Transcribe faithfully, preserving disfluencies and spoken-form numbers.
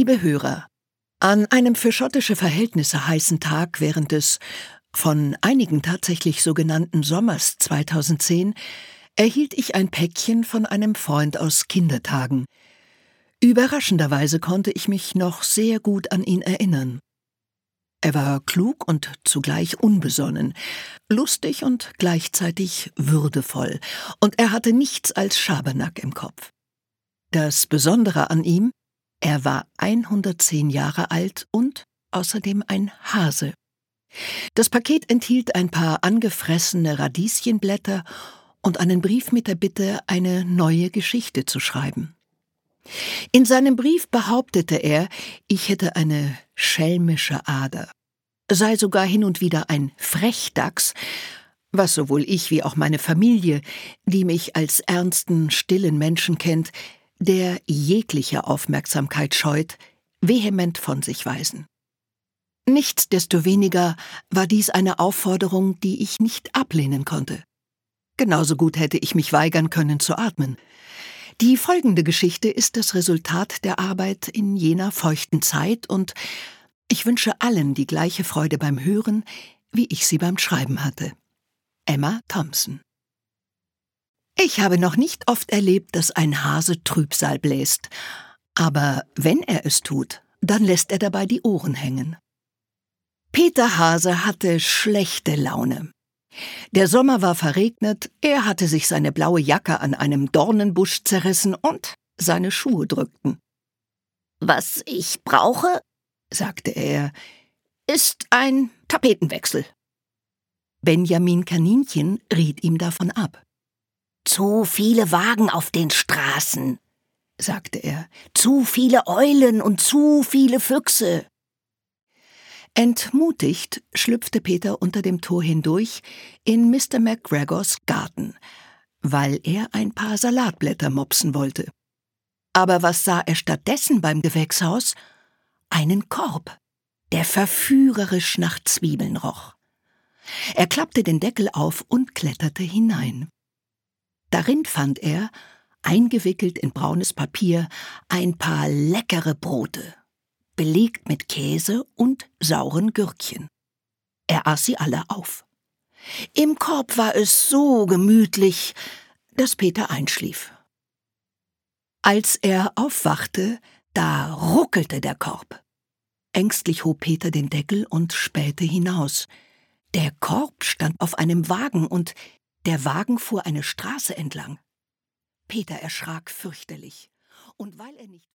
Liebe Hörer, an einem für schottische Verhältnisse heißen Tag während des von einigen tatsächlich sogenannten Sommers zweitausendzehn erhielt ich ein Päckchen von einem Freund aus Kindertagen. Überraschenderweise konnte ich mich noch sehr gut an ihn erinnern. Er war klug und zugleich unbesonnen, lustig und gleichzeitig würdevoll, und er hatte nichts als Schabernack im Kopf. Das Besondere an ihm: er war hundertzehn Jahre alt und außerdem ein Hase. Das Paket enthielt ein paar angefressene Radieschenblätter und einen Brief mit der Bitte, eine neue Geschichte zu schreiben. In seinem Brief behauptete er, ich hätte eine schelmische Ader, sei sogar hin und wieder ein Frechdachs, was sowohl ich wie auch meine Familie, die mich als ernsten, stillen Menschen kennt, der jegliche Aufmerksamkeit scheut, vehement von sich weisen. Nichtsdestoweniger war dies eine Aufforderung, die ich nicht ablehnen konnte. Genauso gut hätte ich mich weigern können zu atmen. Die folgende Geschichte ist das Resultat der Arbeit in jener feuchten Zeit, und ich wünsche allen die gleiche Freude beim Hören, wie ich sie beim Schreiben hatte. Emma Thompson. Ich habe noch nicht oft erlebt, dass ein Hase Trübsal bläst, aber wenn er es tut, dann lässt er dabei die Ohren hängen. Peter Hase hatte schlechte Laune. Der Sommer war verregnet, er hatte sich seine blaue Jacke an einem Dornenbusch zerrissen und seine Schuhe drückten. »Was ich brauche«, sagte er, »ist ein Tapetenwechsel.« Benjamin Kaninchen riet ihm davon ab. »Zu viele Wagen auf den Straßen«, sagte er, »zu viele Eulen und zu viele Füchse.« Entmutigt schlüpfte Peter unter dem Tor hindurch in Mister McGregors Garten, weil er ein paar Salatblätter mopsen wollte. Aber was sah er stattdessen beim Gewächshaus? Einen Korb, der verführerisch nach Zwiebeln roch. Er klappte den Deckel auf und kletterte hinein. Darin fand er, eingewickelt in braunes Papier, ein paar leckere Brote, belegt mit Käse und sauren Gürkchen. Er aß sie alle auf. Im Korb war es so gemütlich, dass Peter einschlief. Als er aufwachte, da ruckelte der Korb. Ängstlich hob Peter den Deckel und spähte hinaus. Der Korb stand auf einem Wagen und der Wagen fuhr eine Straße entlang. Peter erschrak fürchterlich, und weil er nicht